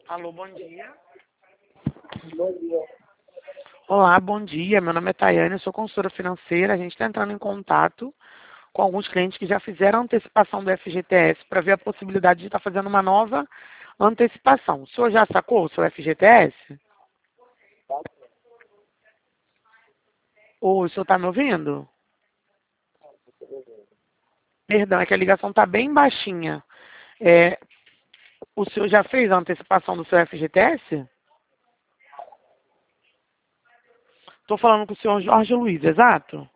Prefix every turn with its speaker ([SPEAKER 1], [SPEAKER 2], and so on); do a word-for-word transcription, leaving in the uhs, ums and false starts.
[SPEAKER 1] Alô, bom dia.
[SPEAKER 2] Bom dia.
[SPEAKER 1] Olá, bom dia. Meu nome é Tayane, eu sou consultora financeira. A gente está entrando em contato com alguns clientes que já fizeram antecipação do F G T S para ver a possibilidade de estar fazendo uma nova antecipação. O senhor já sacou o seu F G T S?
[SPEAKER 2] Tá?
[SPEAKER 1] Ou o senhor está me ouvindo? Perdão, é que a ligação está bem baixinha. É, o senhor já fez a antecipação do seu F G T S? Estou falando com o senhor Jorge Luiz, exato?